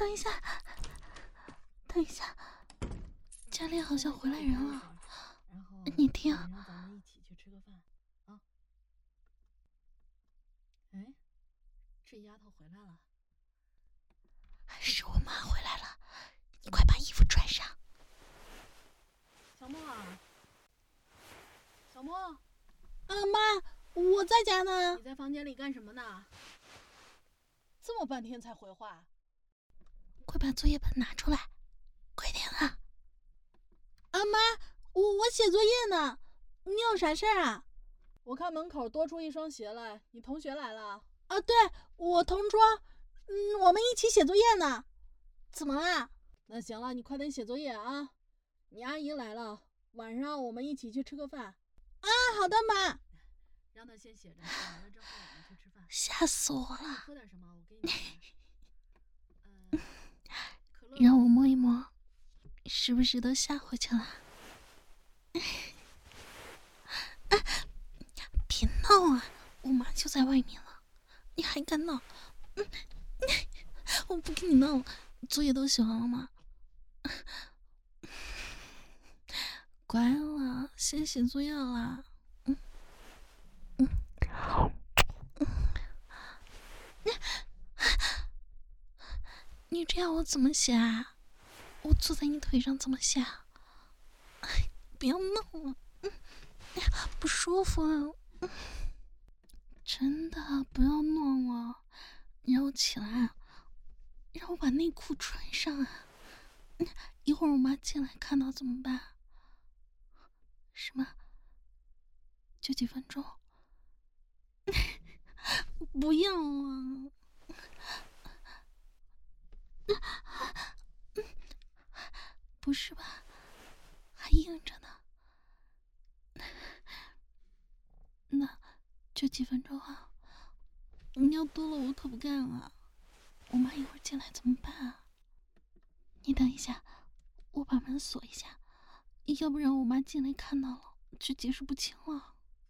等一下，等一下，家里好像回来人了。你听。 让咱们一起去吃个饭啊！哎，这丫头回来了。 是我妈回来了，你快把衣服穿上。 小莫啊，小莫， 妈，我在家呢。 你在房间里干什么呢？这么半天才回话。 快把作业本拿出来，快点啊！ 妈，我写作业呢，你有啥事儿啊？ 我看门口多出一双鞋来，你同学来了？ 对，我同桌，我们一起写作业呢。怎么啦？ 那行了，你快点写作业啊！你阿姨来了，晚上我们一起去吃个饭。 好的，妈。 让她先写着，写完了之后我们去吃饭。 吓死我了！ 喝点什么？我给你。可乐。 让我摸一摸，是不是都吓回去了？别闹啊！我妈就在外面了，你还敢闹？我不跟你闹了。作业都写完了吗？乖了，先写作业啦。你这样我怎么写啊？我坐在你腿上怎么写啊？不要闹了，不舒服啊！真的不要闹了，你让我起来，让我把内裤穿上啊！一会儿我妈进来看到怎么办？什么？就几分钟？不要啊！不是吧？还硬着呢。那就几分钟啊！你要多了我可不干了。我妈一会儿进来怎么办啊？你等一下，我把门锁一下，要不然我妈进来看到了就解释不清了。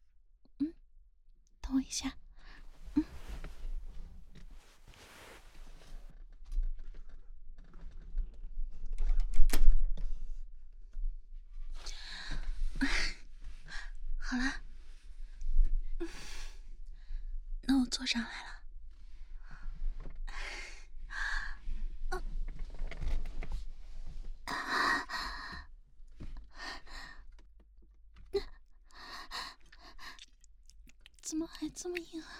等我一下。好了，那我坐上来了。怎么还这么硬啊？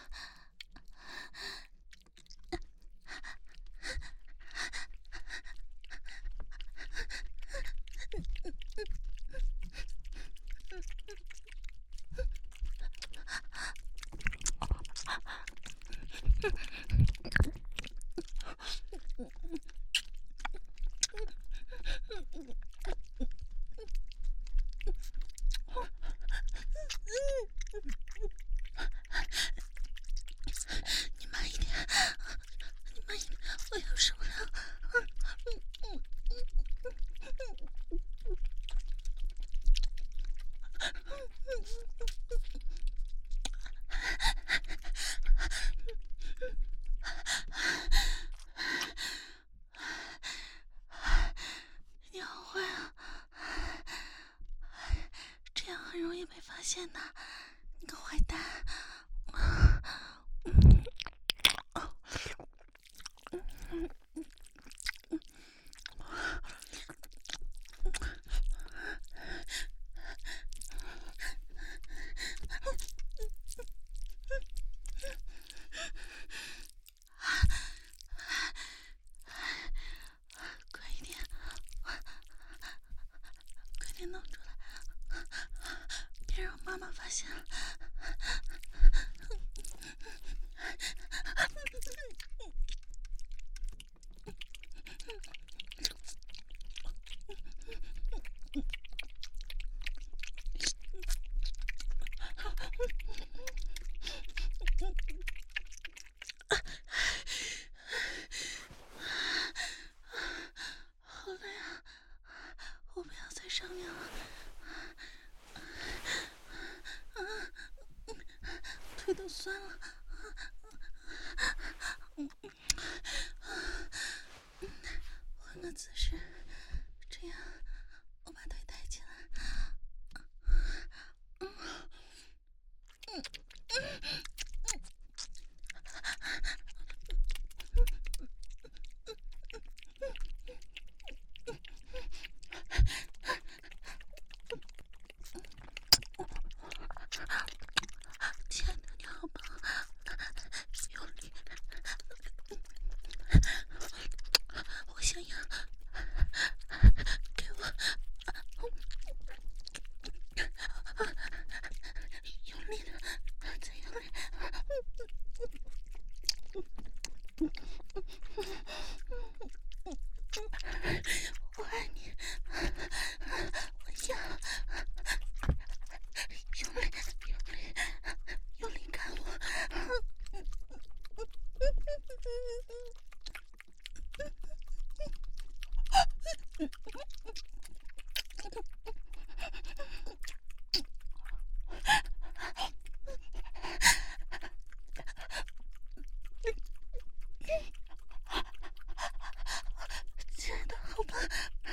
你慢一点，我要受不了。你好坏啊！这样很容易被发现的，你个坏蛋！快一点，快点弄出来，别让妈妈发现。 我爱你，我要用力干我。亲爱的，好吧。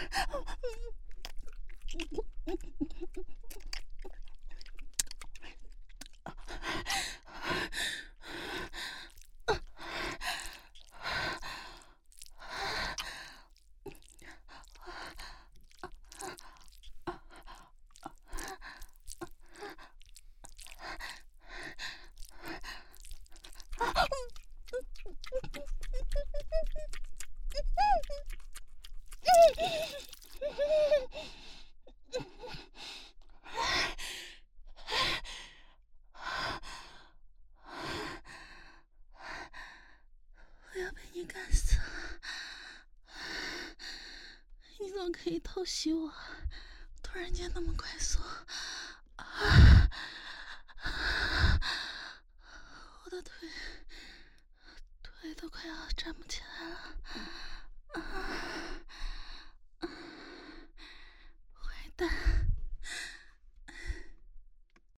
我要被你干死了！你怎么可以偷袭我？突然间那么快速我的腿都快要站不起来了。